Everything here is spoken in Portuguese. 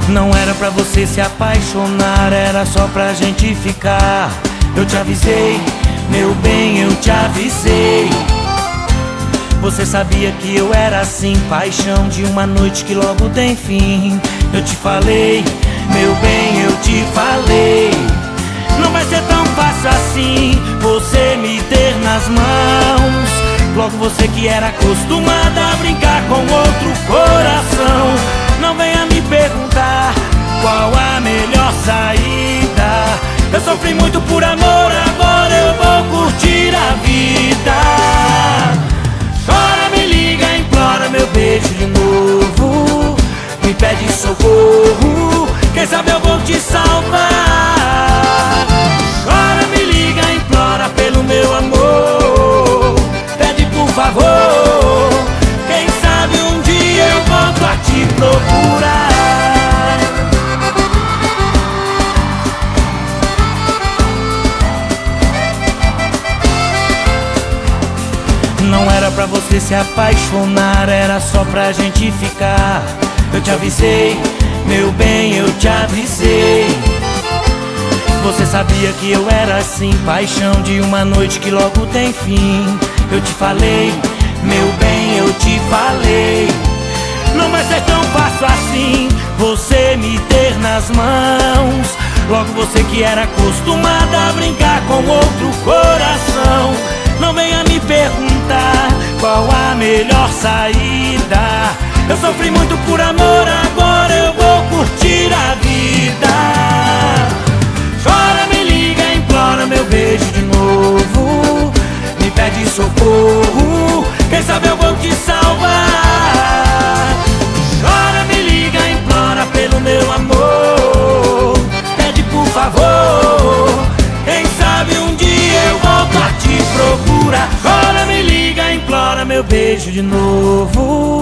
Não era pra você se apaixonar, era só pra gente ficar. Eu te avisei, meu bem, eu te avisei. Você sabia que eu era assim, paixão de uma noite que logo tem fim. Eu te falei, meu bem, eu te falei. Não vai ser tão fácil assim você me ter nas mãos. Logo você que era acostumada a brincar com outro coração. Não venha me perguntar qual a melhor saída. Eu sofri muito por amor, agora eu vou curtir a vida. Chora, me liga, implora meu beijo de novo. Me pede socorro, quem sabe eu vou te salvar. Chora, me liga, implora pelo meu amor. Pede por favor, quem sabe um dia eu volto a te procurar. Não era pra você se apaixonar, era só pra gente ficar. Eu te avisei, meu bem, eu te avisei. Você sabia que eu era assim, paixão de uma noite que logo tem fim. Eu te falei, meu bem, eu te falei. Não vai ser tão fácil assim você me ter nas mãos. Logo você que era acostumada a brincar com outro coração. Não venha me perguntar qual a melhor saída. Eu sofri muito por amor, agora eu vou curtir a vida. Chora, me liga, implora meu beijo de novo. Me pede socorro, quem sabe eu vou te salvar. Chora, me liga, implora pelo meu amor. Pede por favor, quem sabe um dia eu volto a te procurar. Chora, me liga, implora meu beijo de novo.